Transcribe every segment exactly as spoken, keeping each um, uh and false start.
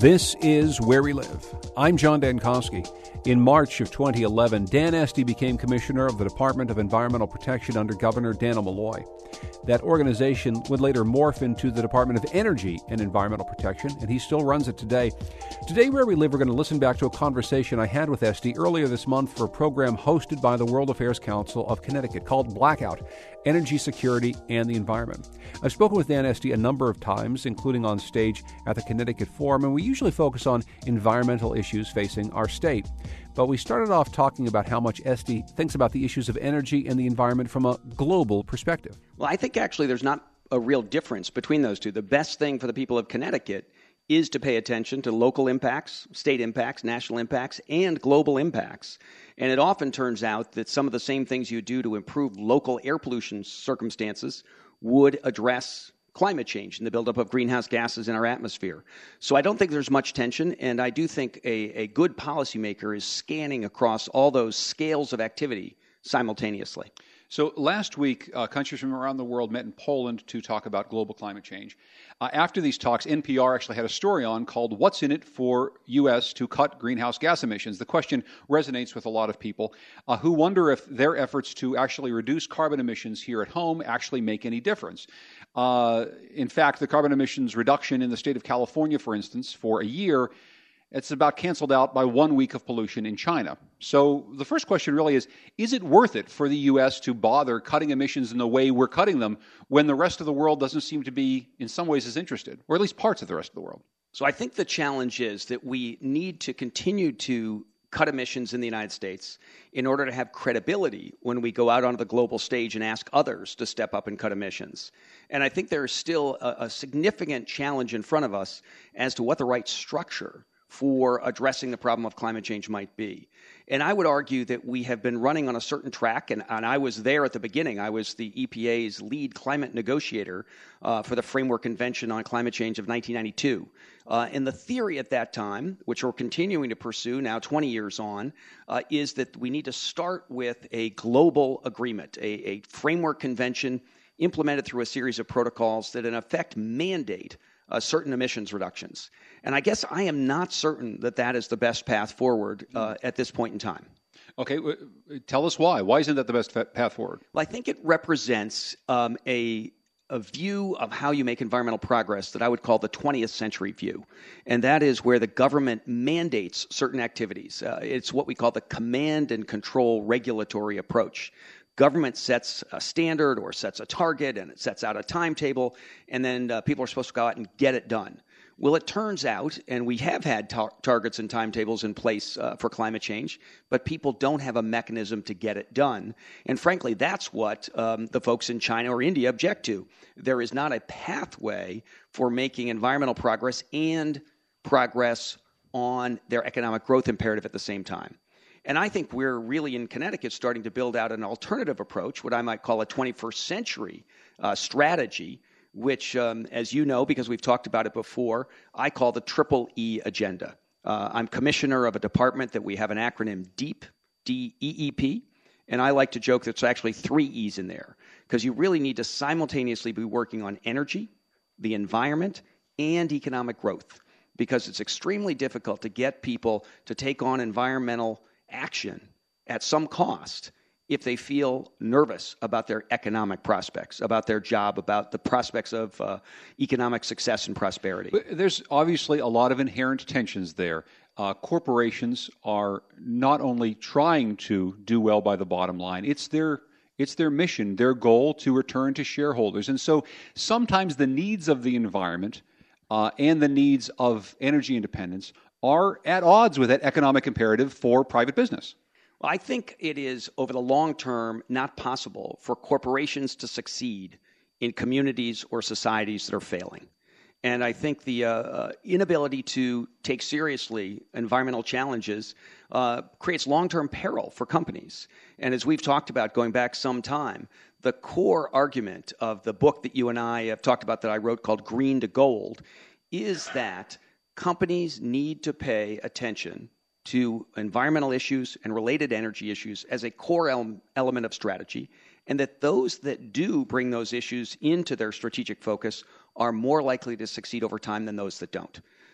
This is Where We Live. I'm John Dankosky. In March of twenty eleven, Dan Esty became commissioner of the Department of Environmental Protection under Governor Dannel Malloy. That organization would later morph into the Department of Energy and Environmental Protection, and he still runs it today. Today, Where We Live, we're going to listen back to a conversation I had with Esty earlier this month for a program hosted by the World Affairs Council of Connecticut called Blackout: Energy Security and the Environment. I've spoken with Dan Esty a number of times, including on stage at the Connecticut Forum, and we usually focus on environmental issues facing our state. But we started off talking about how much Esty thinks about the issues of energy and the environment from a global perspective. Well, I think actually there's not a real difference between those two. The best thing for the people of Connecticut is to pay attention to local impacts, state impacts, national impacts, and global impacts. And it often turns out that some of the same things you do to improve local air pollution circumstances would address climate change and the buildup of greenhouse gases in our atmosphere. So I don't think there's much tension, and I do think a, a good policymaker is scanning across all those scales of activity simultaneously. So last week, uh, countries from around the world met in Poland to talk about global climate change. Uh, after these talks, N P R actually had a story on called "What's in it for U S to cut greenhouse gas emissions?" The question resonates with a lot of people uh, who wonder if their efforts to actually reduce carbon emissions here at home actually make any difference. Uh, in fact, the carbon emissions reduction in the state of California, for instance, for a year, it's about canceled out by one week of pollution in China. So the first question really is, is it worth it for the U S to bother cutting emissions in the way we're cutting them when the rest of the world doesn't seem to be, in some ways, as interested, or at least parts of the rest of the world? So I think the challenge is that we need to continue to cut emissions in the United States in order to have credibility when we go out onto the global stage and ask others to step up and cut emissions. And I think there is still a, a significant challenge in front of us as to what the right structure for addressing the problem of climate change might be. And I would argue that we have been running on a certain track, and, and I was there at the beginning. I was the E P A's lead climate negotiator uh, for the Framework Convention on Climate Change of nineteen ninety-two. Uh, and the theory at that time, which we're continuing to pursue now twenty years on, uh, is that we need to start with a global agreement, a, a framework convention implemented through a series of protocols that in effect mandate Uh, certain emissions reductions. And I guess I am not certain that that is the best path forward uh, at this point in time. Okay, w- tell us why. Why isn't that the best fa- path forward? Well, I think it represents um, a, a view of how you make environmental progress that I would call the twentieth century view. And that is where the government mandates certain activities. Uh, it's what we call the command and control regulatory approach. Government sets a standard or sets a target, and it sets out a timetable, and then uh, people are supposed to go out and get it done. Well, it turns out, and we have had tar- targets and timetables in place uh, for climate change, but people don't have a mechanism to get it done. And frankly, that's what um, the folks in China or India object to. There is not a pathway for making environmental progress and progress on their economic growth imperative at the same time. And I think we're really in Connecticut starting to build out an alternative approach, what I might call a twenty-first century uh, strategy, which, um, as you know, because we've talked about it before, I call the triple E agenda. Uh, I'm commissioner of a department that we have an acronym DEEP, D E E P, and I like to joke that there's actually three E's in there, because you really need to simultaneously be working on energy, the environment, and economic growth, because it's extremely difficult to get people to take on environmental action at some cost if they feel nervous about their economic prospects, about their job, about the prospects of uh, economic success and prosperity. But there's obviously a lot of inherent tensions there. Uh, corporations are not only trying to do well by the bottom line, it's their it's their mission, their goal to return to shareholders. And so sometimes the needs of the environment uh, and the needs of energy independence are at odds with that economic imperative for private business. Well, I think it is, over the long term, not possible for corporations to succeed in communities or societies that are failing. And I think the uh, inability to take seriously environmental challenges uh, creates long-term peril for companies. And as we've talked about going back some time, the core argument of the book that you and I have talked about that I wrote called Green to Gold is that companies need to pay attention to environmental issues and related energy issues as a core ele- element of strategy, and that those that do bring those issues into their strategic focus are more likely to succeed over time than those that don't.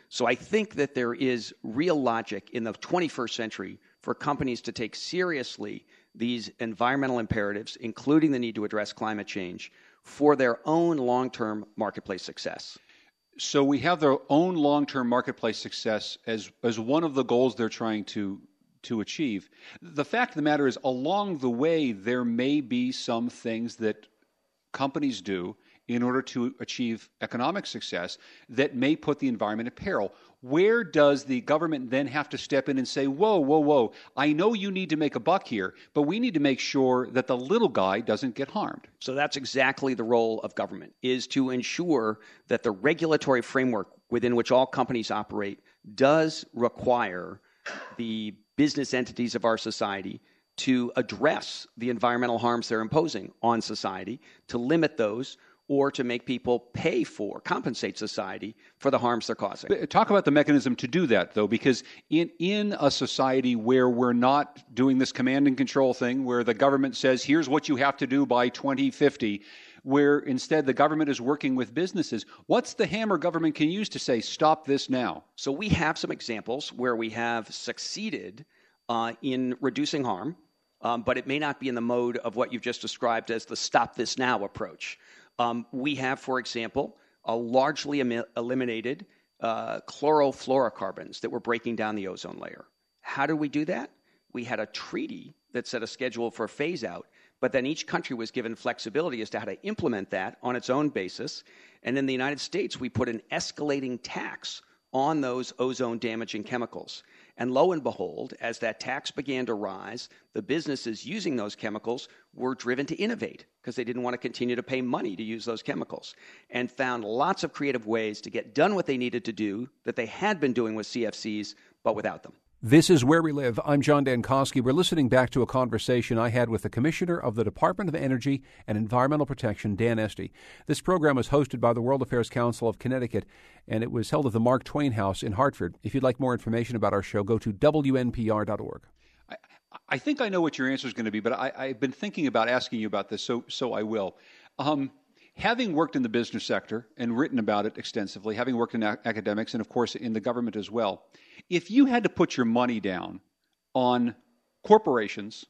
So I think that there is real logic in the twenty-first century for companies to take seriously these environmental imperatives, including the need to address climate change, for their own long-term marketplace success. So we have their own long-term marketplace success as as one of the goals they're trying to to achieve. The fact of the matter is, along the way, there may be some things that companies do in order to achieve economic success that may put the environment at peril. Where does the government then have to step in and say, whoa, whoa, whoa, I know you need to make a buck here, but we need to make sure that the little guy doesn't get harmed? So that's exactly the role of government, is to ensure that the regulatory framework within which all companies operate does require the business entities of our society to address the environmental harms they're imposing on society, to limit those, or to make people pay for, compensate society for the harms they're causing. Talk about the mechanism to do that, though, because in, in a society where we're not doing this command and control thing, where the government says, here's what you have to do by twenty fifty, where instead the government is working with businesses, what's the hammer government can use to say, stop this now? So we have some examples where we have succeeded uh, in reducing harm, um, but it may not be in the mode of what you've just described as the stop this now approach. Um, we have, for example, a largely em- eliminated uh, chlorofluorocarbons that were breaking down the ozone layer. How did we do that? We had a treaty that set a schedule for phase out, but then each country was given flexibility as to how to implement that on its own basis. And in the United States, we put an escalating tax on those ozone-damaging chemicals. And lo and behold, as that tax began to rise, the businesses using those chemicals were driven to innovate because they didn't want to continue to pay money to use those chemicals, and found lots of creative ways to get done what they needed to do that they had been doing with C F Cs, but without them. This is Where We Live. I'm John Dankosky. We're listening back to a conversation I had with the Commissioner of the Department of Energy and Environmental Protection, Dan Esty. This program was hosted by the World Affairs Council of Connecticut, and it was held at the Mark Twain House in Hartford. If you'd like more information about our show, go to W N P R dot org. I, I think I know what your answer is going to be, but I, I've been thinking about asking you about this, so so I will. Um, having worked in the business sector and written about it extensively, having worked in a- academics and, of course, in the government as well, if you had to put your money down on corporations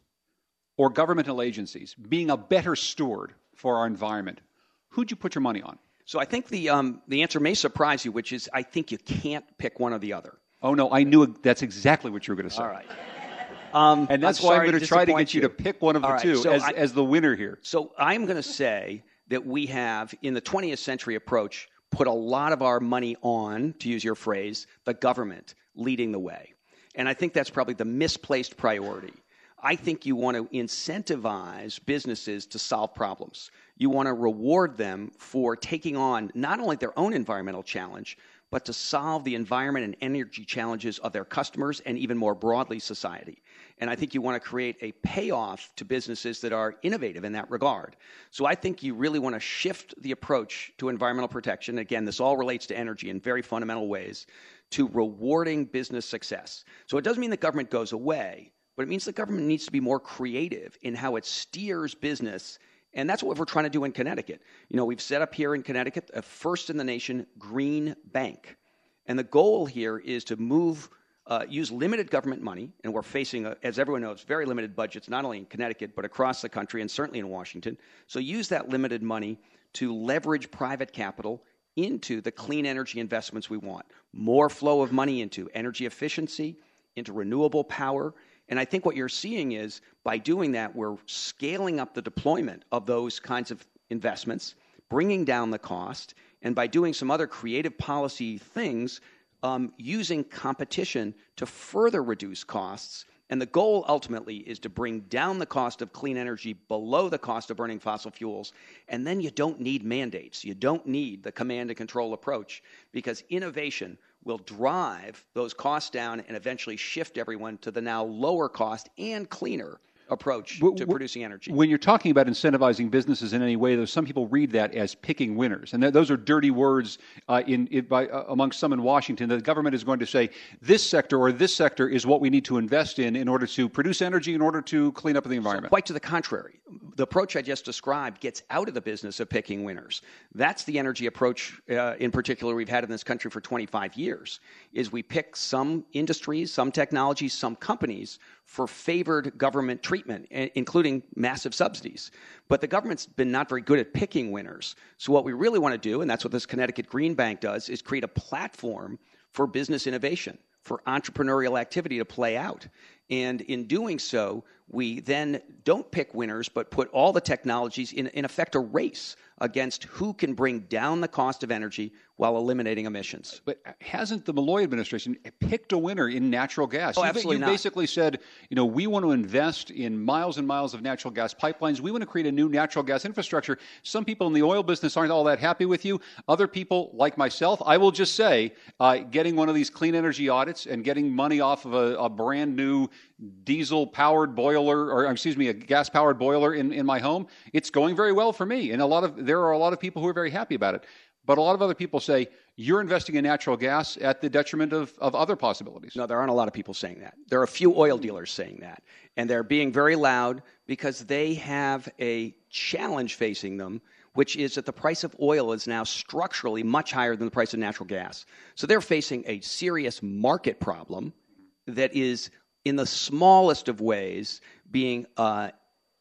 or governmental agencies being a better steward for our environment, who'd you put your money on? So I think the um, the answer may surprise you, which is I think you can't pick one or the other. Oh, no, I knew that's exactly what you were going to say. All right. Um, and that's I'm why I'm sorry going to try to get you you to pick one of All the right, two so as, I, as the winner here. So I'm going to say that we have, in the twentieth century approach, put a lot of our money on, to use your phrase, the government leading the way. And I think that's probably the misplaced priority. I think you want to incentivize businesses to solve problems. You want to reward them for taking on not only their own environmental challenge, but to solve the environment and energy challenges of their customers and even more broadly society. And I think you want to create a payoff to businesses that are innovative in that regard. So I think you really want to shift the approach to environmental protection. Again, this all relates to energy in very fundamental ways, to rewarding business success. So it doesn't mean the government goes away, but it means the government needs to be more creative in how it steers business. And that's what we're trying to do in Connecticut. You know, we've set up here in Connecticut a first in the nation green bank. And the goal here is to move, uh, use limited government money. And we're facing, a, as everyone knows, very limited budgets, not only in Connecticut, but across the country and certainly in Washington. So use that limited money to leverage private capital into the clean energy investments we want. More flow of money into energy efficiency, into renewable power. And I think what you're seeing is by doing that, we're scaling up the deployment of those kinds of investments, bringing down the cost, and by doing some other creative policy things, um, using competition to further reduce costs. And the goal ultimately is to bring down the cost of clean energy below the cost of burning fossil fuels. And then you don't need mandates. You don't need the command and control approach, because innovation will drive those costs down and eventually shift everyone to the now lower cost and cleaner approach w- to w- producing energy. When you're talking about incentivizing businesses in any way, though, some people read that as picking winners, and th- those are dirty words uh, in, in by uh, among some in Washington. The government is going to say this sector or this sector is what we need to invest in in order to produce energy, in order to clean up the environment. So quite to the contrary, the approach I just described gets out of the business of picking winners. That's the energy approach, uh, in particular, we've had in this country for twenty-five years. Is we pick some industries, some technologies, some companies for favored government treatment, including massive subsidies. But the government's been not very good at picking winners. So what we really want to do, and that's what this Connecticut Green Bank does, is create a platform for business innovation, for entrepreneurial activity to play out. And in doing so, we then don't pick winners, but put all the technologies in, in effect, a race against who can bring down the cost of energy while eliminating emissions. But hasn't the Malloy administration picked a winner in natural gas? Oh, you, absolutely you not. basically said, you know, we want to invest in miles and miles of natural gas pipelines. We want to create a new natural gas infrastructure. Some people in the oil business aren't all that happy with you. Other people, like myself, I will just say, uh, getting one of these clean energy audits and getting money off of a, a brand new diesel-powered boiler, or excuse me, a gas-powered boiler in, in my home, it's going very well for me. And a lot of there are a lot of people who are very happy about it. But a lot of other people say, you're investing in natural gas at the detriment of, of other possibilities. No, there aren't a lot of people saying that. There are a few oil dealers saying that. And they're being very loud because they have a challenge facing them, which is that the price of oil is now structurally much higher than the price of natural gas. So they're facing a serious market problem that is, in the smallest of ways, being uh,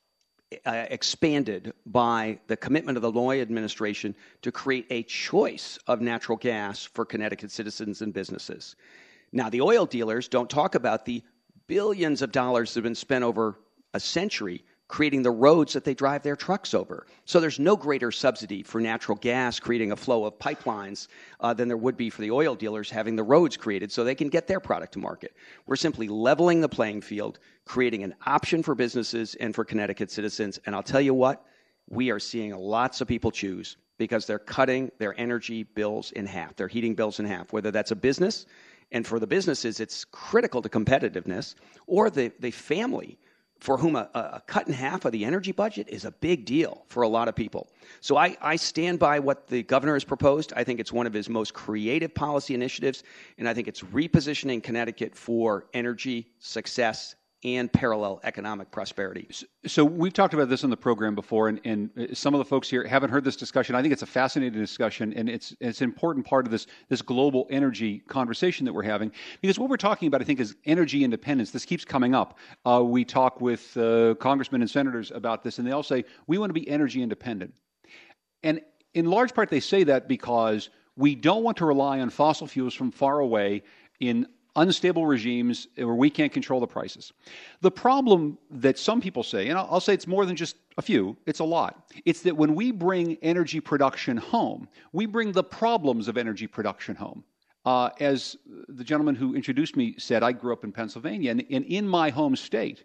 uh, expanded by the commitment of the Malloy administration to create a choice of natural gas for Connecticut citizens and businesses. Now, the oil dealers don't talk about the billions of dollars that have been spent over a century creating the roads that they drive their trucks over. So there's no greater subsidy for natural gas creating a flow of pipelines uh, than there would be for the oil dealers having the roads created so they can get their product to market. We're simply leveling the playing field, creating an option for businesses and for Connecticut citizens. And I'll tell you what, we are seeing lots of people choose because they're cutting their energy bills in half, their heating bills in half, whether that's a business, and for the businesses, it's critical to competitiveness, or the, the family for whom a, a cut in half of the energy budget is a big deal for a lot of people. So I, I stand by what the governor has proposed. I think it's one of his most creative policy initiatives, and I think it's repositioning Connecticut for energy success and parallel economic prosperity. So we've talked about this on the program before, and, and some of the folks here haven't heard this discussion. I think it's a fascinating discussion, and it's it's an important part of this this global energy conversation that we're having. Because what we're talking about, I think, is energy independence. This keeps coming up. Uh, we talk with uh, congressmen and senators about this, and they all say, we want to be energy independent. And in large part, they say that because we don't want to rely on fossil fuels from far away in unstable regimes where we can't control the prices. The problem that some people say, and I'll, I'll say it's more than just a few, it's a lot, it's that when we bring energy production home, we bring the problems of energy production home. Uh, as the gentleman who introduced me said, I grew up in Pennsylvania, and, and in my home state,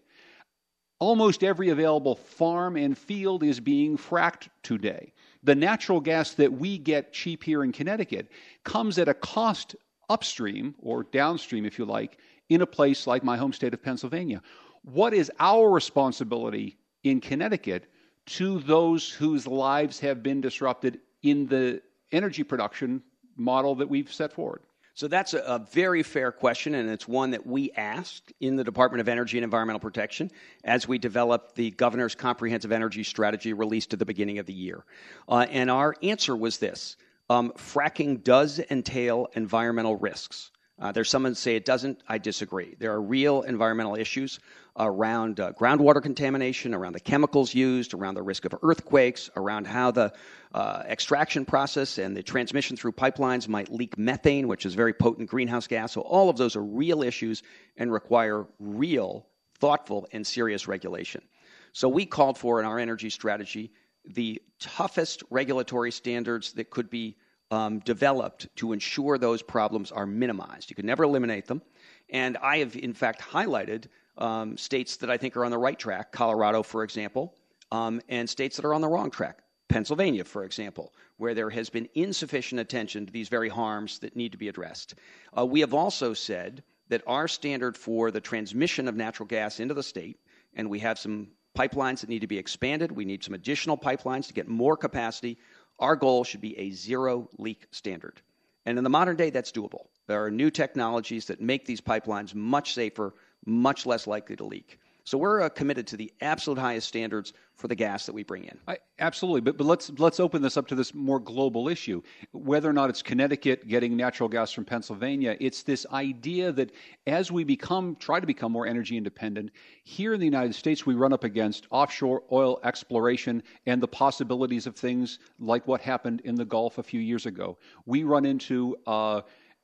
almost every available farm and field is being fracked today. The natural gas that we get cheap here in Connecticut comes at a cost upstream, or downstream, if you like, in a place like my home state of Pennsylvania. What is our responsibility in Connecticut to those whose lives have been disrupted in the energy production model that we've set forward? So that's a, a very fair question, and it's one that we asked in the Department of Energy and Environmental Protection as we developed the governor's comprehensive energy strategy released at the beginning of the year. Uh, and our answer was this. Um, fracking does entail environmental risks. Uh, there's some that say it doesn't. I disagree. There are real environmental issues around uh, groundwater contamination, around the chemicals used, around the risk of earthquakes, around how the uh, extraction process and the transmission through pipelines might leak methane, which is a very potent greenhouse gas. So all of those are real issues and require real, thoughtful, and serious regulation. So we called for in our energy strategy the toughest regulatory standards that could be um, developed to ensure those problems are minimized. You can never eliminate them. And I have, in fact, highlighted um, states that I think are on the right track, Colorado, for example, um, and states that are on the wrong track, Pennsylvania, for example, where there has been insufficient attention to these very harms that need to be addressed. Uh, we have also said that our standard for the transmission of natural gas into the state and we have some pipelines that need to be expanded. We need some additional pipelines to get more capacity. Our goal should be a zero leak standard. And in the modern day, that's doable. There are new technologies that make these pipelines much safer, much less likely to leak. So we're uh, committed to the absolute highest standards for the gas that we bring in. I, absolutely, but but let's let's open this up to this more global issue. Whether or not it's Connecticut getting natural gas from Pennsylvania, it's this idea that as we become try to become more energy independent, here in the United States we run up against offshore oil exploration and the possibilities of things like what happened in the Gulf a few years ago. We run into uh,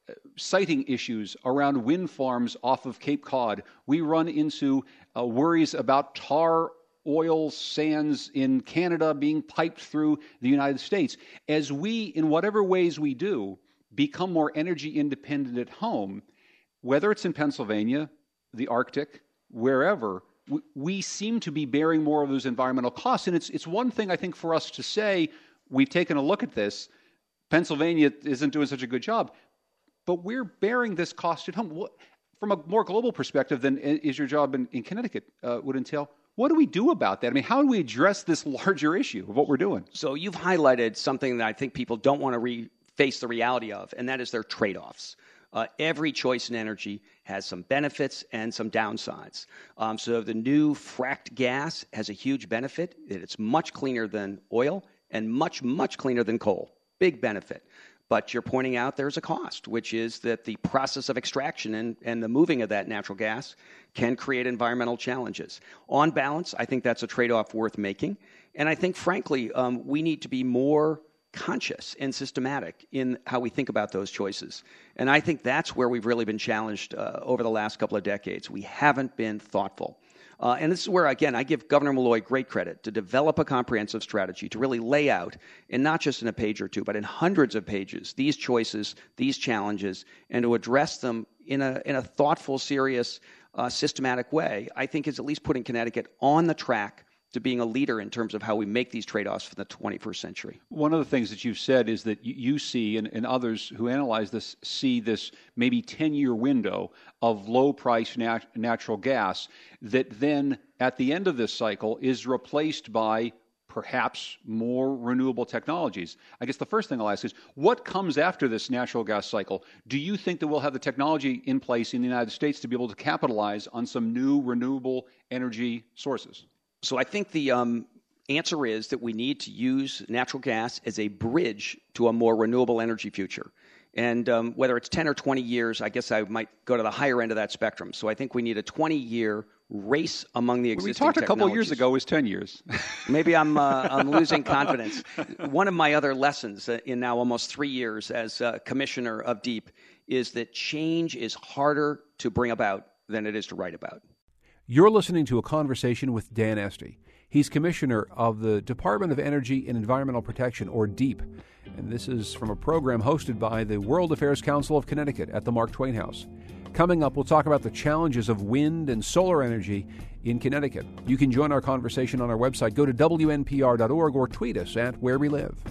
siting issues around wind farms off of Cape Cod. We run into uh, worries about tar oil sands in Canada being piped through the United States. As we, in whatever ways we do, become more energy independent at home, whether it's in Pennsylvania, the Arctic, wherever, we, we seem to be bearing more of those environmental costs. And it's, it's one thing, I think, for us to say, we've taken a look at this, Pennsylvania isn't doing such a good job, but we're bearing this cost at home. What, from a more global perspective than is your job in, in Connecticut uh, would entail, what do we do about that? I mean, how do we address this larger issue of what we're doing? So you've highlighted something that I think people don't want to re- face the reality of, and that is their trade-offs. Uh, every choice in energy has some benefits and some downsides. Um, so the new fracked gas has a huge benefit. It's much cleaner than oil and much, much cleaner than coal. Big benefit. But you're pointing out there's a cost, which is that the process of extraction and, and the moving of that natural gas can create environmental challenges. On balance, I think that's a trade-off worth making. And I think, frankly, um, we need to be more conscious and systematic in how we think about those choices. And I think that's where we've really been challenged uh, over the last couple of decades. We haven't been thoughtful. Uh, and this is where, again, I give Governor Malloy great credit to develop a comprehensive strategy to really lay out, and not just in a page or two, but in hundreds of pages, these choices, these challenges, and to address them in a in a thoughtful, serious, uh, systematic way, I think is at least putting Connecticut on the track to being a leader in terms of how we make these trade-offs for the twenty-first century. One of the things that you've said is that you see, and, and others who analyze this, see this maybe ten-year window of low-price nat- natural gas that then, at the end of this cycle, is replaced by perhaps more renewable technologies. I guess the first thing I'll ask is, what comes after this natural gas cycle? Do you think that we'll have the technology in place in the United States to be able to capitalize on some new renewable energy sources? So I think the um, answer is that we need to use natural gas as a bridge to a more renewable energy future. And um, whether it's ten or twenty years, I guess I might go to the higher end of that spectrum. So I think we need a twenty-year race among the existing technologies. We talked a couple of years ago, it was ten years. Maybe I'm uh, I'm losing confidence. One of my other lessons in now almost three years as uh, commissioner of DEEP is that change is harder to bring about than it is to write about. You're listening to a conversation with Dan Esty. He's Commissioner of the Department of Energy and Environmental Protection, or DEEP. And this is from a program hosted by the World Affairs Council of Connecticut at the Mark Twain House. Coming up, we'll talk about the challenges of wind and solar energy in Connecticut. You can join our conversation on our website. Go to W N P R dot org or tweet us at Where We Live.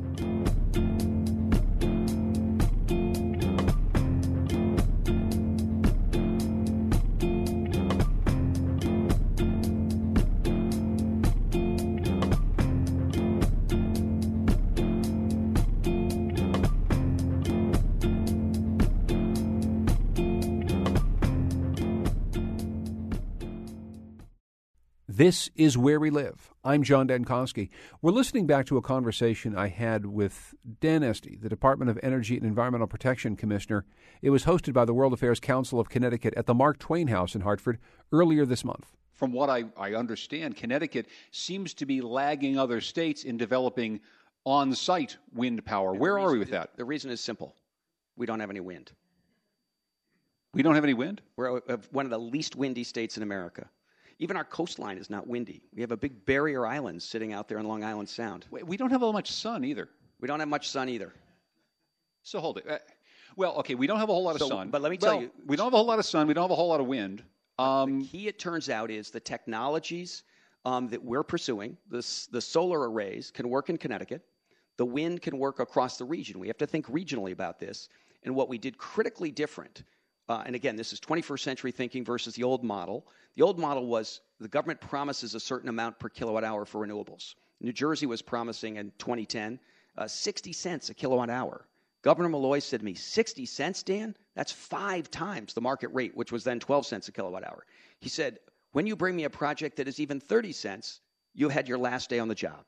This is Where We Live. I'm John Dankosky. We're listening back to a conversation I had with Dan Esty, the Department of Energy and Environmental Protection Commissioner. It was hosted by the World Affairs Council of Connecticut at the Mark Twain House in Hartford earlier this month. From what I, I understand, Connecticut seems to be lagging other states in developing on-site wind power. And Where reason, are we with that? The reason is simple. We don't have any wind. We don't have any wind? We're one of the least windy states in America. Even our coastline is not windy. We have a big barrier island sitting out there in Long Island Sound. We don't have all much sun either. We don't have much sun either. So hold it. Uh, well, okay, we don't have a whole lot of so, sun. But let me tell well, you. We don't have a whole lot of sun. We don't have a whole lot of wind. Um, the key, it turns out, is the technologies um, that we're pursuing, this, the solar arrays, can work in Connecticut. The wind can work across the region. We have to think regionally about this. And what we did critically different Uh, and again, this is twenty-first century thinking versus the old model. The old model was the government promises a certain amount per kilowatt hour for renewables. New Jersey was promising in twenty ten uh, sixty cents a kilowatt hour. Governor Malloy said to me, sixty cents, Dan? That's five times the market rate, which was then twelve cents a kilowatt hour. He said, when you bring me a project that is even thirty cents, you had your last day on the job.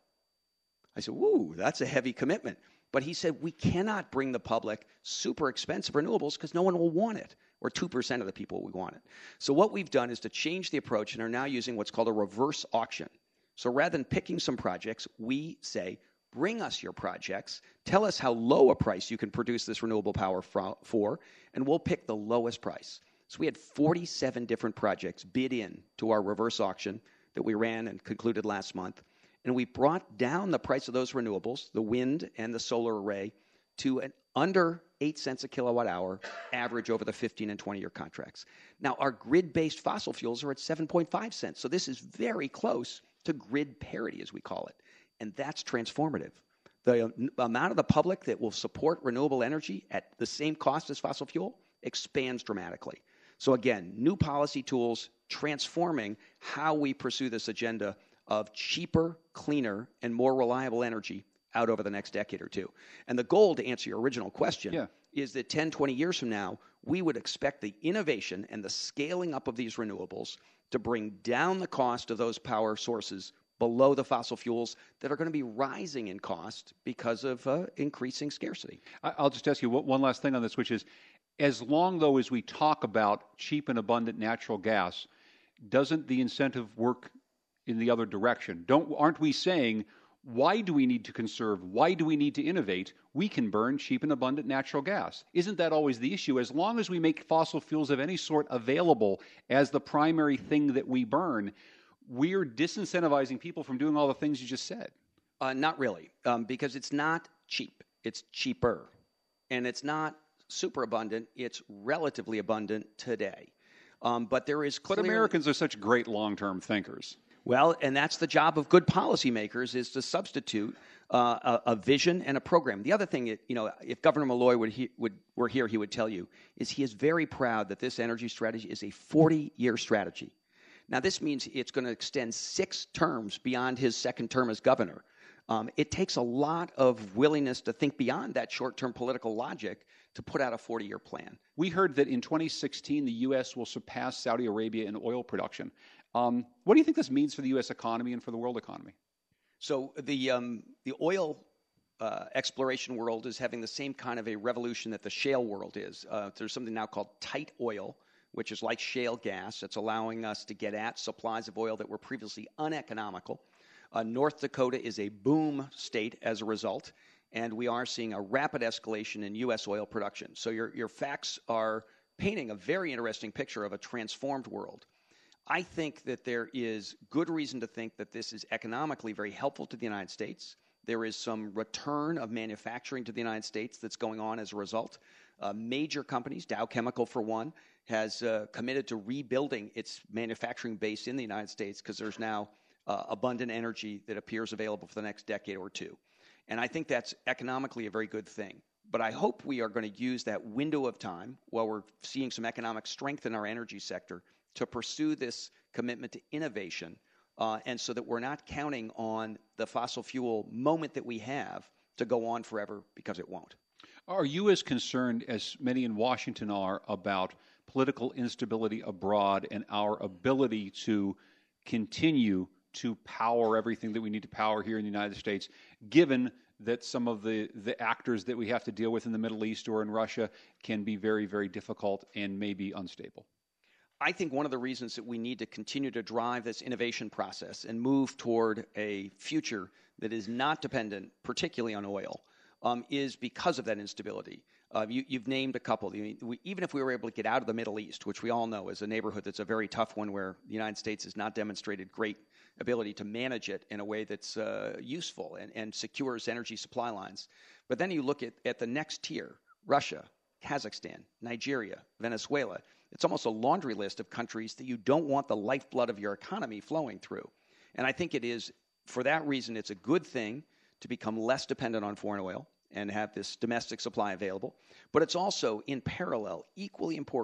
I said, woo, that's a heavy commitment. But he said, we cannot bring the public super expensive renewables because no one will want it, or two percent of the people will want it. So what we've done is to change the approach and are now using what's called a reverse auction. So rather than picking some projects, we say, bring us your projects, tell us how low a price you can produce this renewable power for, and we'll pick the lowest price. So we had forty-seven different projects bid in to our reverse auction that we ran and concluded last month. And we brought down the price of those renewables, the wind and the solar array, to an under eight cents a kilowatt hour average over the fifteen and twenty year contracts. Now, our grid-based fossil fuels are at seven point five cents. So this is very close to grid parity, as we call it. And that's transformative. The amount of the public that will support renewable energy at the same cost as fossil fuel expands dramatically. So again, new policy tools transforming how we pursue this agenda of cheaper, cleaner, and more reliable energy out over the next decade or two. And the goal, to answer your original question, yeah. is that ten, twenty years from now, we would expect the innovation and the scaling up of these renewables to bring down the cost of those power sources below the fossil fuels that are going to be rising in cost because of uh, increasing scarcity. I'll just ask you one last thing on this, which is, as long, though, as we talk about cheap and abundant natural gas, doesn't the incentive work in the other direction? Don't, aren't we saying, why do we need to conserve? Why do we need to innovate? We can burn cheap and abundant natural gas. Isn't that always the issue? As long as we make fossil fuels of any sort available as the primary thing that we burn, we're disincentivizing people from doing all the things you just said. Uh, not really, um, because it's not cheap. It's cheaper. And it's not super abundant. It's relatively abundant today. Um, but there is clearly... But Americans are such great long-term thinkers. Well, and that's the job of good policymakers, is to substitute uh, a, a vision and a program. The other thing, you know, if Governor Malloy would, he, would were here, he would tell you, is he is very proud that this energy strategy is a forty year strategy. Now, this means it's going to extend six terms beyond his second term as governor. Um, it takes a lot of willingness to think beyond that short-term political logic to put out a forty year plan. We heard that in twenty sixteen, the U S will surpass Saudi Arabia in oil production. Um, what do you think this means for the U S economy and for the world economy? So the um, the oil uh, exploration world is having the same kind of a revolution that the shale world is. Uh, there's something now called tight oil, which is like shale gas. It's allowing us to get at supplies of oil that were previously uneconomical. Uh, North Dakota is a boom state as a result, and we are seeing a rapid escalation in U S oil production. So your, your facts are painting a very interesting picture of a transformed world. I think that there is good reason to think that this is economically very helpful to the United States. There is some return of manufacturing to the United States that's going on as a result. Uh, major companies, Dow Chemical for one, has uh, committed to rebuilding its manufacturing base in the United States because there's now uh, abundant energy that appears available for the next decade or two. And I think that's economically a very good thing. But I hope we are going to use that window of time while we're seeing some economic strength in our energy sector to pursue this commitment to innovation, uh, and so that we're not counting on the fossil fuel moment that we have to go on forever, because it won't. Are you as concerned as many in Washington are about political instability abroad and our ability to continue to power everything that we need to power here in the United States, given that some of the, the actors that we have to deal with in the Middle East or in Russia can be very, very difficult and maybe unstable? I think one of the reasons that we need to continue to drive this innovation process and move toward a future that is not dependent particularly on oil um, is because of that instability. Uh, you, you've named a couple. I mean, we, even if we were able to get out of the Middle East, which we all know is a neighborhood that's a very tough one where the United States has not demonstrated great ability to manage it in a way that's uh, useful and, and secures energy supply lines. But then you look at, at the next tier, Russia, Kazakhstan, Nigeria, Venezuela. It's almost a laundry list of countries that you don't want the lifeblood of your economy flowing through. And I think it is, for that reason, it's a good thing to become less dependent on foreign oil and have this domestic supply available. But it's also, in parallel, equally important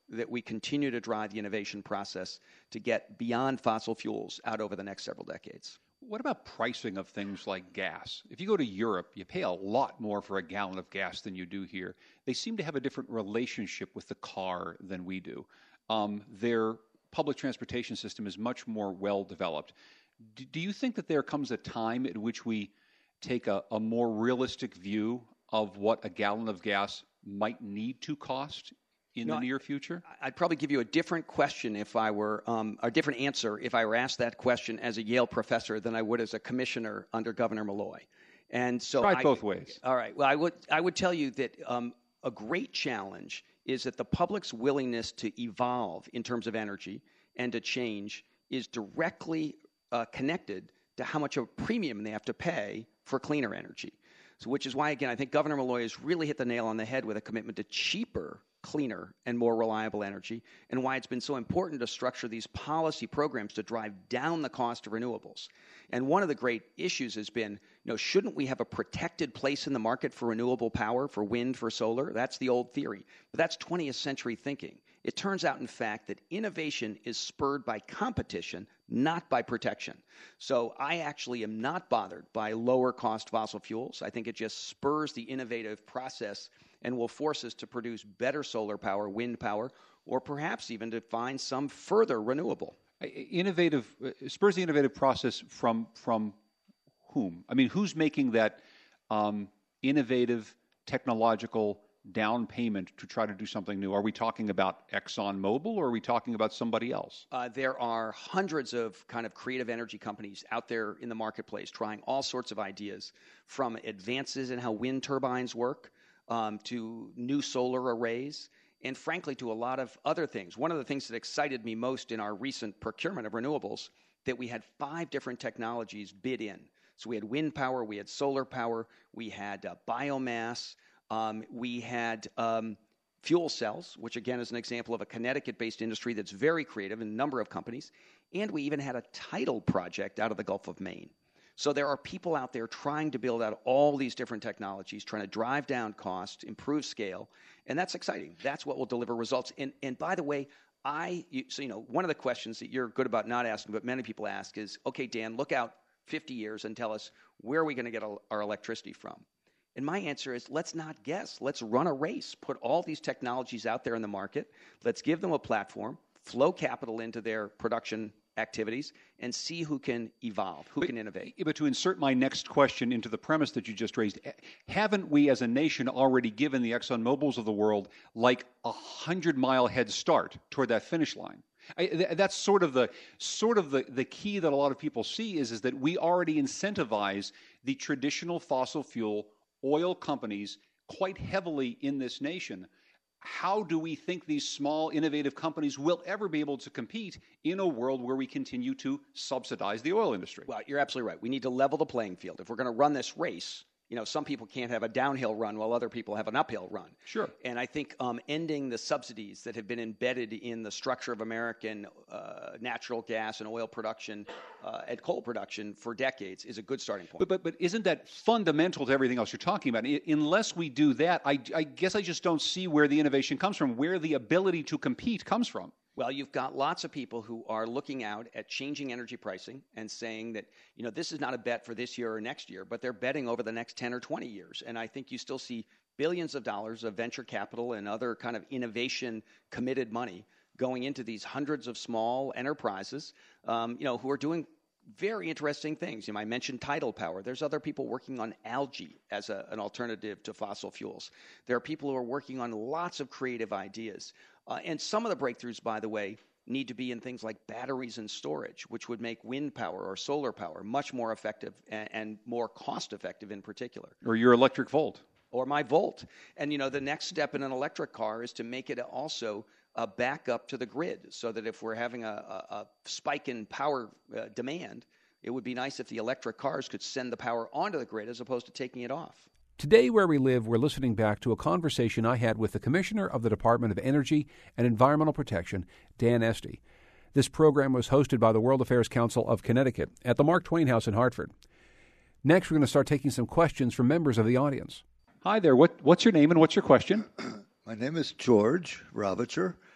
that we continue to drive the innovation process to get beyond fossil fuels out over the next several decades. What about pricing of things like gas? If you go to Europe, you pay a lot more for a gallon of gas than you do here. They seem to have a different relationship with the car than we do. Um, their public transportation system is much more well developed. Do, do you think that there comes a time at which we take a, a more realistic view of what a gallon of gas might need to cost in no, the near future? I'd probably give you a different question if I were, um, a different answer if I were asked that question as a Yale professor than I would as a commissioner under Governor Malloy. And so Try it I, both ways. All right. Well, I would I would tell you that um, a great challenge is that the public's willingness to evolve in terms of energy and to change is directly uh, connected to how much of a premium they have to pay for cleaner energy. So, which is why, again, I think Governor Malloy has really hit the nail on the head with a commitment to cheaper, cleaner, and more reliable energy, and why it's been so important to structure these policy programs to drive down the cost of renewables. And one of the great issues has been, you know, shouldn't we have a protected place in the market for renewable power, for wind, for solar? That's the old theory. But that's twentieth century thinking. It turns out, in fact, that innovation is spurred by competition, not by protection. So I actually am not bothered by lower cost fossil fuels. I think it just spurs the innovative process and will force us to produce better solar power, wind power, or perhaps even to find some further renewable. Innovative, uh, spurs the innovative process from from whom? I mean, who's making that um, innovative technological down payment to try to do something new? Are we talking about ExxonMobil, or are we talking about somebody else? Uh, there are hundreds of kind of creative energy companies out there in the marketplace trying all sorts of ideas, from advances in how wind turbines work um, to new solar arrays, and frankly to a lot of other things. One of the things that excited me most in our recent procurement of renewables, that we had five different technologies bid in. So we had wind power, we had solar power, we had uh, biomass, Um, we had um, fuel cells, which again is an example of a Connecticut-based industry that's very creative in a number of companies. And we even had a tidal project out of the Gulf of Maine. So there are people out there trying to build out all these different technologies, trying to drive down cost, improve scale, and that's exciting. That's what will deliver results. And, and by the way, I you, so you know one of the questions that you're good about not asking, but many people ask is, okay, Dan, look out fifty years and tell us, where are we going to get our electricity from? And my answer is, let's not guess. Let's run a race. Put all these technologies out there in the market. Let's give them a platform, flow capital into their production activities, and see who can evolve, who but, can innovate. But to insert my next question into the premise that you just raised, haven't we as a nation already given the ExxonMobils of the world like a hundred-mile head start toward that finish line? I, th- that's sort of the sort of the, the key that a lot of people see is, is that we already incentivize the traditional fossil fuel oil companies quite heavily in this nation. How do we think these small, innovative companies will ever be able to compete in a world where we continue to subsidize the oil industry? Well, you're absolutely right. We need to level the playing field. If we're going to run this race, you know, some people can't have a downhill run while other people have an uphill run. Sure. And I think um, ending the subsidies that have been embedded in the structure of American uh, natural gas and oil production uh, and coal production for decades is a good starting point. But, but but isn't that fundamental to everything else you're talking about? I, unless we do that, I, I guess I just don't see where the innovation comes from, where the ability to compete comes from. Well, you've got lots of people who are looking out at changing energy pricing and saying that, you know, this is not a bet for this year or next year, but they're betting over the next ten or twenty years. And I think you still see billions of dollars of venture capital and other kind of innovation committed money going into these hundreds of small enterprises, um, you know, who are doing very interesting things. You know, I mentioned tidal power. There's other people working on algae as a, an alternative to fossil fuels. There are people who are working on lots of creative ideas. Uh, and some of the breakthroughs, by the way, need to be in things like batteries and storage, which would make wind power or solar power much more effective and, and more cost-effective in particular. Or your electric Volt. Or my Volt. And, you know, the next step in an electric car is to make it also a backup to the grid, so that if we're having a, a, a spike in power uh, demand, it would be nice if the electric cars could send the power onto the grid as opposed to taking it off. Today, Where We Live, we're listening back to a conversation I had with the Commissioner of the Department of Energy and Environmental Protection, Dan Esty. This program was hosted by the World Affairs Council of Connecticut at the Mark Twain House in Hartford. Next, we're going to start taking some questions from members of the audience. Hi there. What, what's your name and what's your question? My name is George Ravitcher.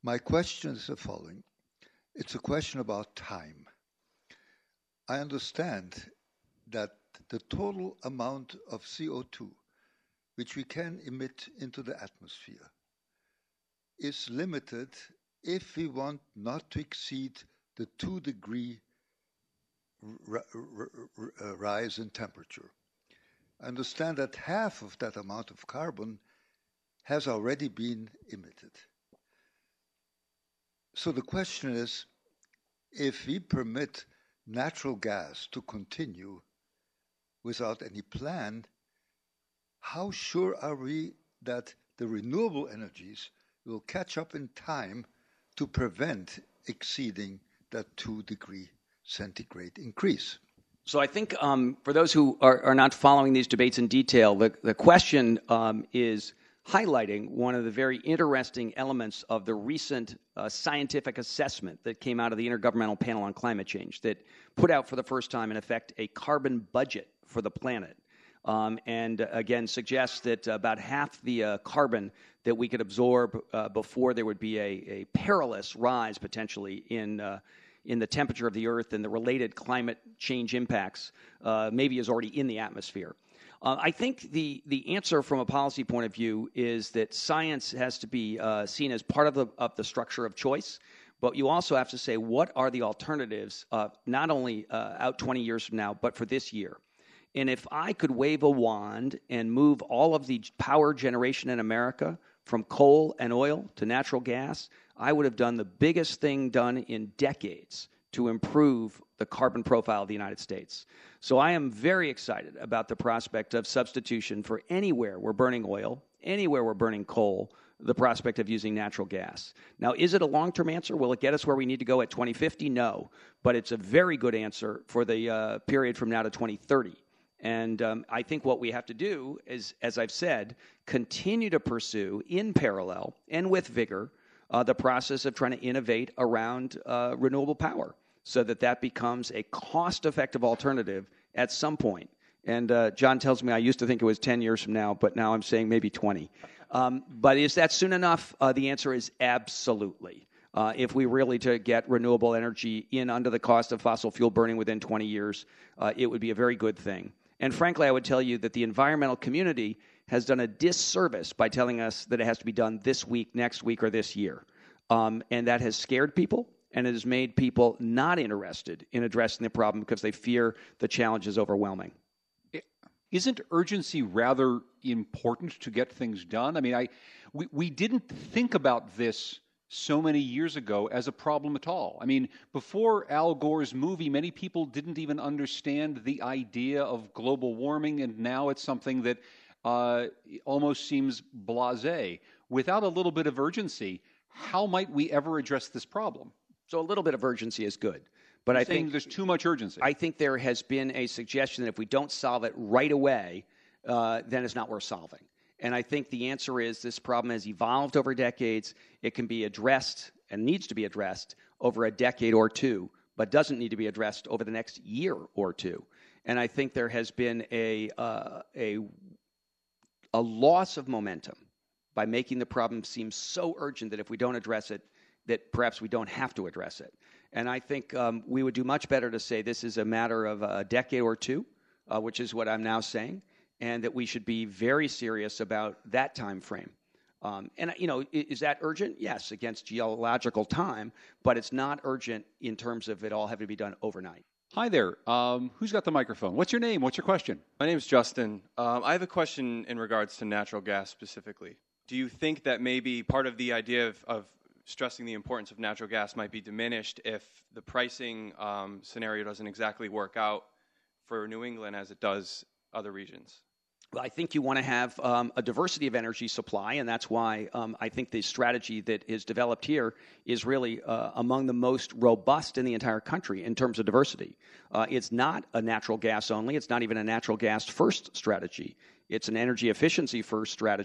My question is the following. It's a question about time. I understand that the total amount of C O two which we can emit into the atmosphere is limited if we want not to exceed the two degree r- r- r- rise in temperature. I understand that half of that amount of carbon has already been emitted. So the question is, if we permit natural gas to continue without any plan, how sure are we that the renewable energies will catch up in time to prevent exceeding that two degree centigrade increase? So I think um, for those who are, are not following these debates in detail, the, the question um, is highlighting one of the very interesting elements of the recent uh, scientific assessment that came out of the Intergovernmental Panel on Climate Change that put out for the first time, in effect, a carbon budget for the planet. Um, and uh, again, suggests that about half the uh, carbon that we could absorb uh, before there would be a, a perilous rise potentially in uh, in the temperature of the Earth and the related climate change impacts uh, maybe is already in the atmosphere. Uh, I think the, the answer from a policy point of view is that science has to be uh, seen as part of the, of the structure of choice, but you also have to say what are the alternatives uh, not only uh, out twenty years from now, but for this year. And if I could wave a wand and move all of the power generation in America from coal and oil to natural gas, I would have done the biggest thing done in decades to improve the carbon profile of the United States. So I am very excited about the prospect of substitution for anywhere we're burning oil, anywhere we're burning coal, the prospect of using natural gas. Now, is it a long-term answer? Will it get us where we need to go at twenty fifty? No, but it's a very good answer for the uh, period from now to twenty thirty. And um, I think what we have to do is, as I've said, continue to pursue in parallel and with vigor uh, the process of trying to innovate around uh, renewable power so that that becomes a cost-effective alternative at some point. And uh, John tells me I used to think it was ten years from now, but now I'm saying maybe twenty. Um, but is that soon enough? Uh, the answer is absolutely. Uh, if we really to get renewable energy in under the cost of fossil fuel burning within twenty years, uh, it would be a very good thing. And frankly, I would tell you that the environmental community has done a disservice by telling us that it has to be done this week, next week, or this year. Um, and that has scared people, and it has made people not interested in addressing the problem because they fear the challenge is overwhelming. Isn't urgency rather important to get things done? I mean, I we, we didn't think about this so many years ago as a problem at all. I mean, before Al Gore's movie, many people didn't even understand the idea of global warming, and now it's something that uh, almost seems blasé. Without a little bit of urgency, how might we ever address this problem? So a little bit of urgency is good. But You're I saying think there's too much urgency. I think there has been a suggestion that if we don't solve it right away, uh, then it's not worth solving. And I think the answer is this problem has evolved over decades. It can be addressed and needs to be addressed over a decade or two, but doesn't need to be addressed over the next year or two. And I think there has been a uh, a a loss of momentum by making the problem seem so urgent that if we don't address it, that perhaps we don't have to address it. And I think um, we would do much better to say this is a matter of a decade or two, uh, which is what I'm now saying, and that we should be very serious about that time frame. Um, and, you know, is that urgent? Yes, against geological time, but it's not urgent in terms of it all having to be done overnight. Hi there. Um, who's got the microphone? What's your name? What's your question? My name's Justin. Um, I have a question in regards to natural gas specifically. Do you think that maybe part of the idea of, of stressing the importance of natural gas might be diminished if the pricing um, scenario doesn't exactly work out for New England as it does other regions? Well, I think you want to have um, a diversity of energy supply, and that's why um, I think the strategy that is developed here is really uh, among the most robust in the entire country in terms of diversity. Uh, it's not a natural gas only. It's not even a natural gas first strategy. It's an energy efficiency first strategy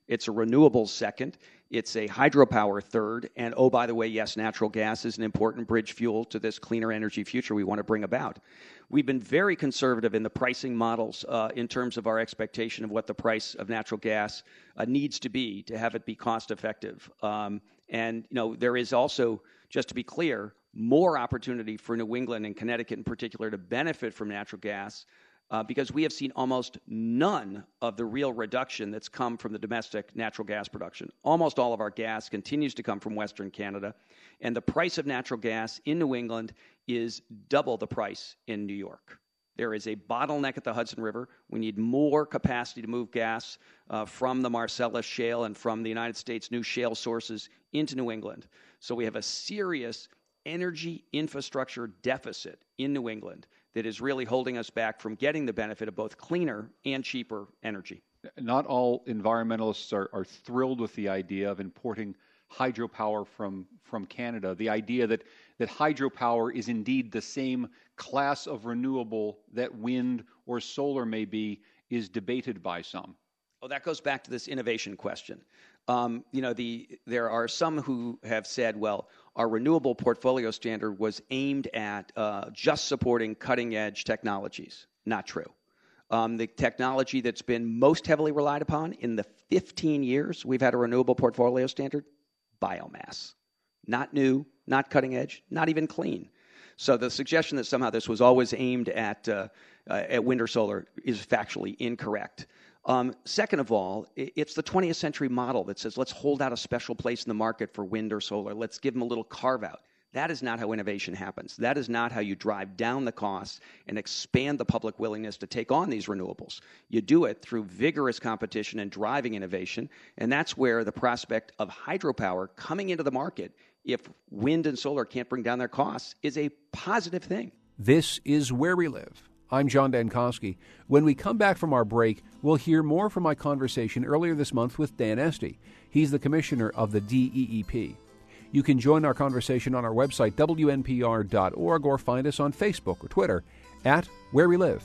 It's a renewables second. It's a hydropower third. And oh, by the way, yes, natural gas is an important bridge fuel to this cleaner energy future we want to bring about. We've been very conservative in the pricing models uh, in terms of our expectation of what the price of natural gas uh, needs to be to have it be cost effective. Um, and, you know, there is also, just to be clear, more opportunity for New England and Connecticut in particular to benefit from natural gas uh, because we have seen almost none of the real reduction that's come from the domestic natural gas production. Almost all of our gas continues to come from Western Canada, and the price of natural gas in New England is double the price in New York. There is a bottleneck at the Hudson River. We need more capacity to move gas uh, from the Marcellus Shale and from the United States' new shale sources into New England. So we have a serious energy infrastructure deficit in New England that is really holding us back from getting the benefit of both cleaner and cheaper energy. Not all environmentalists are, are thrilled with the idea of importing hydropower from, from Canada. The idea that, that hydropower is indeed the same class of renewable that wind or solar may be is debated by some. Oh, that goes back to this innovation question. Um, you know, the there are some who have said, well, our renewable portfolio standard was aimed at uh, just supporting cutting-edge technologies. Not true. Um, the technology that's been most heavily relied upon in the fifteen years we've had a renewable portfolio standard, biomass. Not new, not cutting-edge, not even clean. So the suggestion that somehow this was always aimed at, uh, uh, at wind or solar is factually incorrect. Um, second of all, it's the twentieth century model that says, let's hold out a special place in the market for wind or solar. Let's give them a little carve out. That is not how innovation happens. That is not how you drive down the costs and expand the public willingness to take on these renewables. You do it through vigorous competition and driving innovation, and that's where the prospect of hydropower coming into the market, if wind and solar can't bring down their costs, is a positive thing. This is Where We Live. I'm John Dankosky. When we come back from our break, we'll hear more from my conversation earlier this month with Dan Esty. He's the commissioner of the D E E P. You can join our conversation on our website, W N P R dot org, or find us on Facebook or Twitter at Where We Live.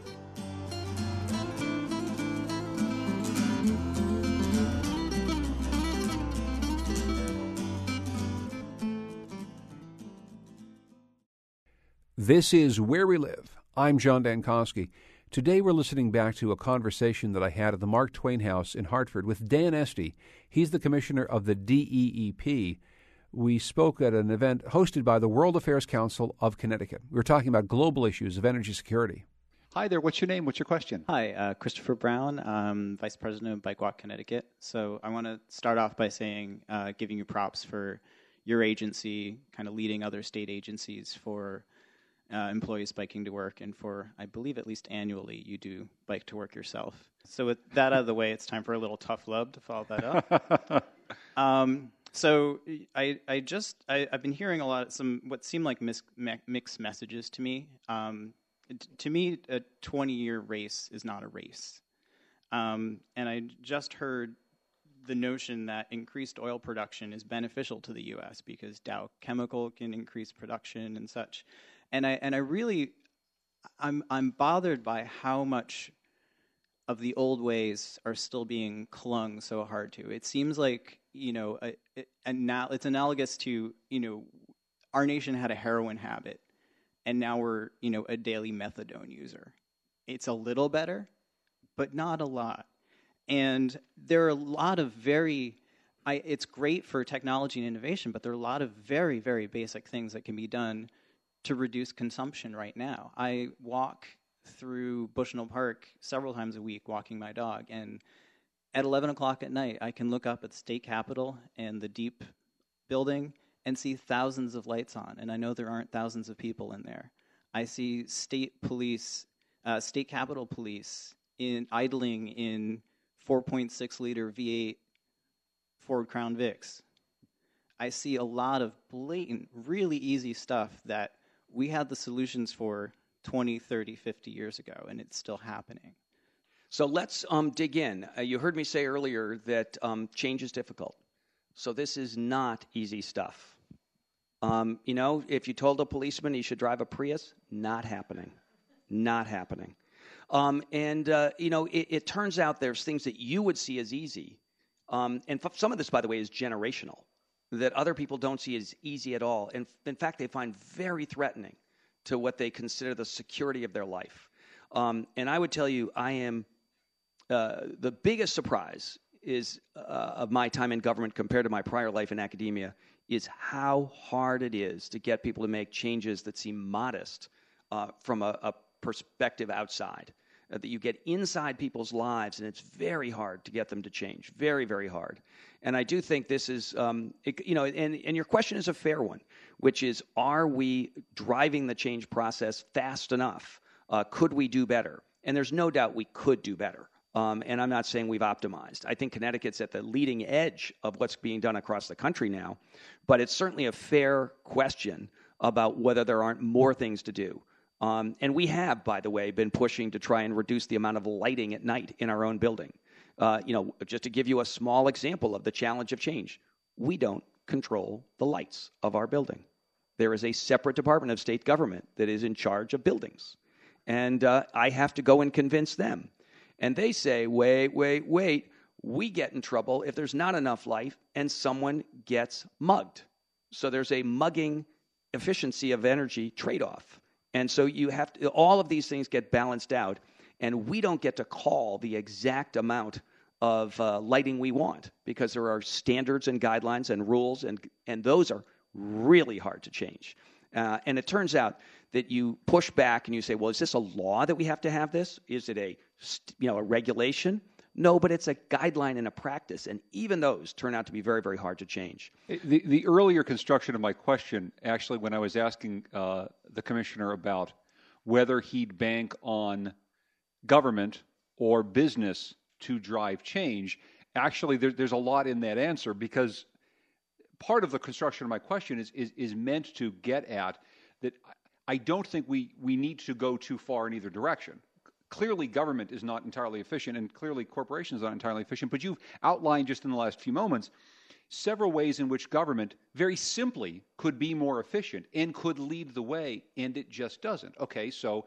This is Where We Live. I'm John Dankosky. Today we're listening back to a conversation that I had at the Mark Twain House in Hartford with Dan Esty. He's the commissioner of the D E E P. We spoke at an event hosted by the World Affairs Council of Connecticut. We were talking about global issues of energy security. Hi there. What's your name? What's your question? Hi, uh, Christopher Brown, um, Vice President of Bike Walk Connecticut. So I want to start off by saying, uh, giving you props for your agency, kind of leading other state agencies for uh, employees biking to work, and for, I believe, at least annually, you do bike to work yourself. So with that out of the way, it's time for a little tough love to follow that up. um, so I, I just, I, I've been hearing a lot, some what seem like mis, me, mixed messages to me. Um, t- to me, a twenty-year race is not a race. Um, and I just heard the notion that increased oil production is beneficial to the U S because Dow Chemical can increase production and such. And I and I really, I'm I'm bothered by how much of the old ways are still being clung so hard to. It seems like, you know, a, a, a now it's analogous to, you know, our nation had a heroin habit, and now we're, you know, a daily methadone user. It's a little better, but not a lot. And there are a lot of very, I, it's great for technology and innovation, but there are a lot of very, very basic things that can be done to reduce consumption right now. I walk through Bushnell Park several times a week walking my dog, and at eleven o'clock at night, I can look up at the state capitol and the Deep building and see thousands of lights on, and I know there aren't thousands of people in there. I see state police, uh, state capitol police in idling in four point six liter V eight Ford Crown Vics. I see a lot of blatant, really easy stuff that we had the solutions for twenty, thirty, fifty years ago, and it's still happening. So let's um, dig in. Uh, you heard me say earlier that um, change is difficult. So this is not easy stuff. Um, you know, if you told a policeman he should drive a Prius, not happening. Not happening. Um, and, uh, you know, it, it turns out there's things that you would see as easy Um, and f- some of this, by the way, is generational, that other people don't see as easy at all. And in fact, they find very threatening to what they consider the security of their life. Um, and I would tell you, I am uh, the biggest surprise is uh, of my time in government compared to my prior life in academia is how hard it is to get people to make changes that seem modest uh, from a, a perspective outside. Uh, that you get inside people's lives, and it's very hard to get them to change. Very, very hard. And I do think this is, um, it, you know, and, and your question is a fair one, which is, are we driving the change process fast enough? Uh, could we do better? And there's no doubt we could do better. Um, and I'm not saying we've optimized. I think Connecticut's at the leading edge of what's being done across the country now. But it's certainly a fair question about whether there aren't more things to do. Um, and we have, by the way, been pushing to try and reduce the amount of lighting at night in our own building. Uh, you know, just to give you a small example of the challenge of change, we don't control the lights of our building. There is a separate Department of State government that is in charge of buildings. And uh, I have to go and convince them. And they say, wait, wait, wait, we get in trouble if there's not enough light and someone gets mugged. So there's a mugging efficiency of energy trade-off. And so you have to, all of these things get balanced out, and we don't get to call the exact amount of uh, lighting we want because there are standards and guidelines and rules, and and those are really hard to change. Uh, and it turns out that you push back and you say, well, is this a law that we have to have this? Is it a, you know, a regulation? No, but it's a guideline and a practice, and even those turn out to be very, very hard to change. The, the earlier construction of my question, actually, when I was asking uh, the commissioner about whether he'd bank on government or business to drive change, actually, there, there's a lot in that answer, because part of the construction of my question is is, is meant to get at that I don't think we, we need to go too far in either direction. Clearly, government is not entirely efficient, and clearly corporations are not entirely efficient, but you've outlined just in the last few moments several ways in which government very simply could be more efficient and could lead the way, and it just doesn't. Okay, so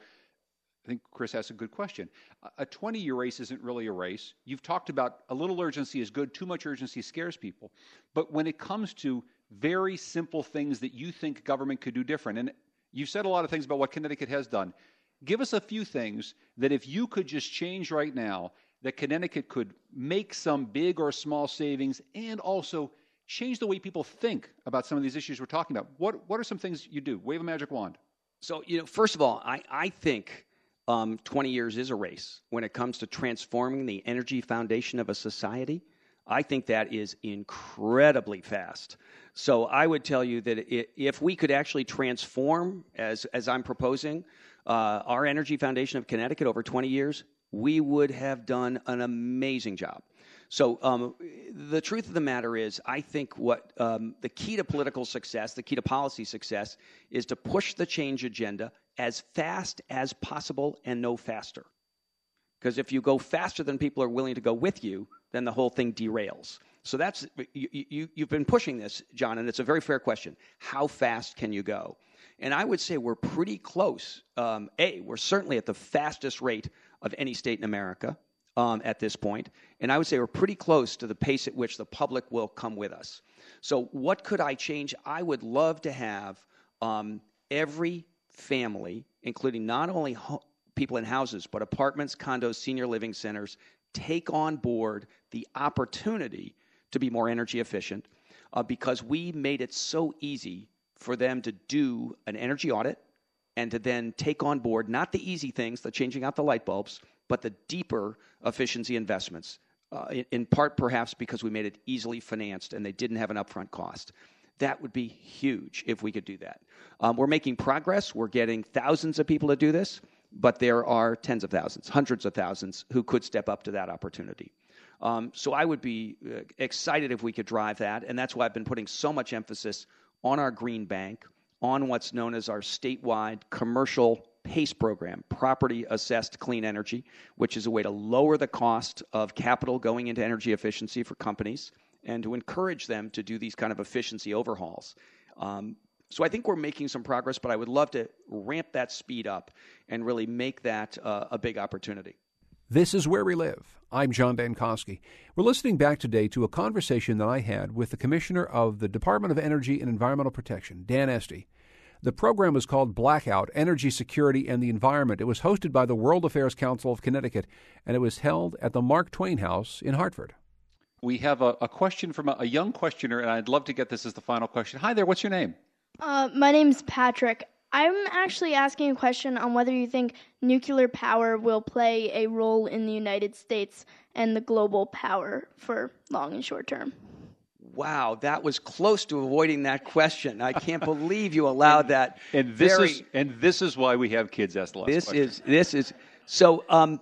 I think Chris asked a good question. A twenty-year race isn't really a race. You've talked about a little urgency is good, too much urgency scares people. But when it comes to very simple things that you think government could do different, and you've said a lot of things about what Connecticut has done, give us a few things that if you could just change right now, that Connecticut could make some big or small savings and also change the way people think about some of these issues we're talking about. What what are some things you do? Wave a magic wand. So, you know, first of all, I, I think um, twenty years is a race when it comes to transforming the energy foundation of a society. I think that is incredibly fast. So I would tell you that if we could actually transform, as as I'm proposing, uh, our energy foundation of Connecticut over twenty years, we would have done an amazing job. So um, the truth of the matter is, I think what um, the key to political success, the key to policy success, is to push the change agenda as fast as possible and no faster. Because if you go faster than people are willing to go with you, then the whole thing derails. So that's you, you, you've been pushing this, John, and it's a very fair question. How fast can you go? And I would say we're pretty close. Um, A, we're certainly at the fastest rate of any state in America um, at this point. And I would say we're pretty close to the pace at which the public will come with us. So what could I change? I would love to have um, every family, including not only ho- people in houses, but apartments, condos, senior living centers, take on board the opportunity to be more energy efficient uh, because we made it so easy for them to do an energy audit and to then take on board not the easy things, the changing out the light bulbs, but the deeper efficiency investments, uh, in, in part perhaps because we made it easily financed and they didn't have an upfront cost. That would be huge if we could do that. Um, we're making progress. We're getting thousands of people to do this, but there are tens of thousands, hundreds of thousands who could step up to that opportunity. Um, so I would be uh, excited if we could drive that, and that's why I've been putting so much emphasis on our green bank, on what's known as our statewide commercial PACE program, Property Assessed Clean Energy, which is a way to lower the cost of capital going into energy efficiency for companies and to encourage them to do these kind of efficiency overhauls. Um, so I think we're making some progress, but I would love to ramp that speed up and really make that uh, a big opportunity. This is Where We Live. I'm John Dankosky. We're listening back today to a conversation that I had with the Commissioner of the Department of Energy and Environmental Protection, Dan Esty. The program was called Blackout, Energy Security and the Environment. It was hosted by the World Affairs Council of Connecticut, and it was held at the Mark Twain House in Hartford. We have a, a question from a, a young questioner, and I'd love to get this as the final question. Hi there, what's your name? Uh, my name's Patrick. I'm actually asking a question on whether you think nuclear power will play a role in the United States and the global power for long and short term. Wow, that was close to avoiding that question. I can't believe you allowed and, that. And this very, is and this is why we have kids ask the last this question. Is this is so. Um,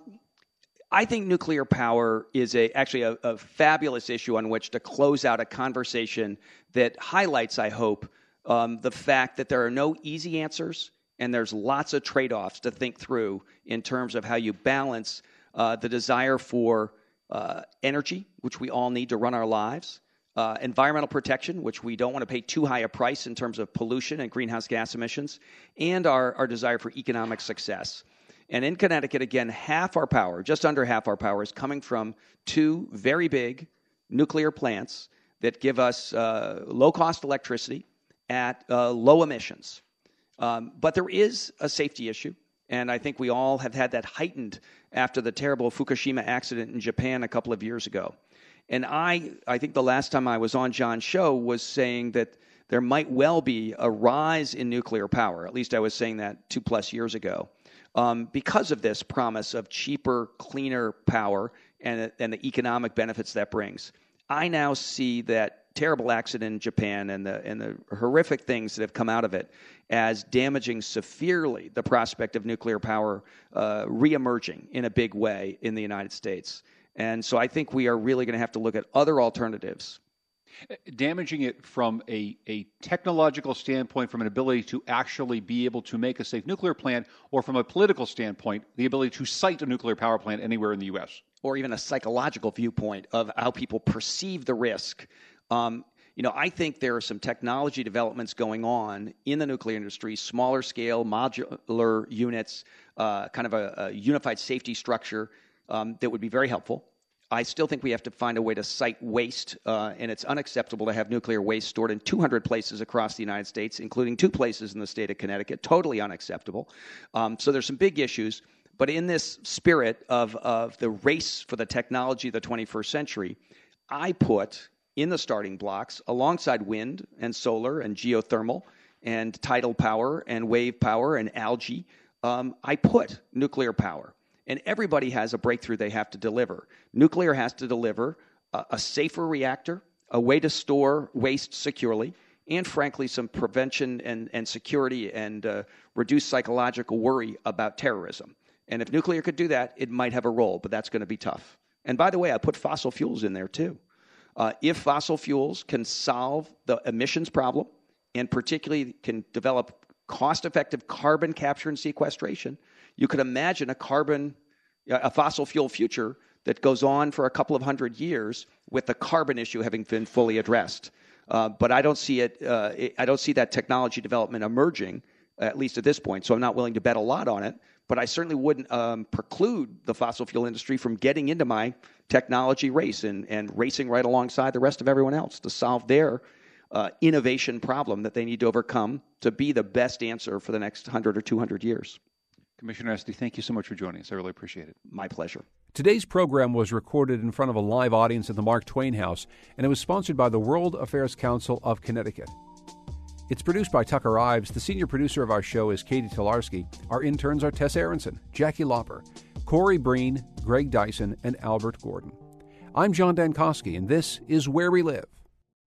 I think nuclear power is a actually a, a fabulous issue on which to close out a conversation that highlights, I hope, um, the fact that there are no easy answers and there's lots of trade-offs to think through in terms of how you balance uh, the desire for uh, energy, which we all need to run our lives. Uh, environmental protection, which we don't want to pay too high a price in terms of pollution and greenhouse gas emissions, and our, our desire for economic success. And in Connecticut, again, half our power, just under half our power, is coming from two very big nuclear plants that give us uh, low-cost electricity at uh, low emissions. Um, but there is a safety issue, and I think we all have had that heightened after the terrible Fukushima accident in Japan a couple of years ago. And I, I think the last time I was on John's show was saying that there might well be a rise in nuclear power. At least I was saying that two plus years ago, um, because of this promise of cheaper, cleaner power and, and the economic benefits that brings. I now see that terrible accident in Japan and the and the horrific things that have come out of it as damaging severely the prospect of nuclear power uh, reemerging in a big way in the United States. And so I think we are really going to have to look at other alternatives. Damaging it from a, a technological standpoint, from an ability to actually be able to make a safe nuclear plant, or from a political standpoint, the ability to site a nuclear power plant anywhere in the U S. Or even a psychological viewpoint of how people perceive the risk. Um, you know, I think there are some technology developments going on in the nuclear industry, smaller scale, modular units, uh, kind of a, a unified safety structure um, that would be very helpful. I still think we have to find a way to site waste, uh, and it's unacceptable to have nuclear waste stored in two hundred places across the United States, including two places in the state of Connecticut. Totally unacceptable. Um, so there's some big issues. But in this spirit of, of the race for the technology of the twenty-first century, I put in the starting blocks, alongside wind and solar and geothermal and tidal power and wave power and algae, um, I put nuclear power. And everybody has a breakthrough they have to deliver. Nuclear has to deliver a, a safer reactor, a way to store waste securely, and frankly, some prevention and, and security and uh, reduce psychological worry about terrorism. And if nuclear could do that, it might have a role, but that's going to be tough. And by the way, I put fossil fuels in there too. Uh, if fossil fuels can solve the emissions problem, and particularly can develop cost-effective carbon capture and sequestration, you could imagine a carbon, a fossil fuel future that goes on for a couple of hundred years with the carbon issue having been fully addressed. Uh, but I don't see it, uh, it. I don't see that technology development emerging, at least at this point. So I'm not willing to bet a lot on it. But I certainly wouldn't um, preclude the fossil fuel industry from getting into my technology race and, and racing right alongside the rest of everyone else to solve their uh, innovation problem that they need to overcome to be the best answer for the next one hundred or two hundred years. Commissioner Esty, thank you so much for joining us. I really appreciate it. My pleasure. Today's program was recorded in front of a live audience at the Mark Twain House, and it was sponsored by the World Affairs Council of Connecticut. It's produced by Tucker Ives. The senior producer of our show is Katie Tolarski. Our interns are Tess Aronson, Jackie Lauper, Corey Breen, Greg Dyson, and Albert Gordon. I'm John Dankosky, and this is Where We Live.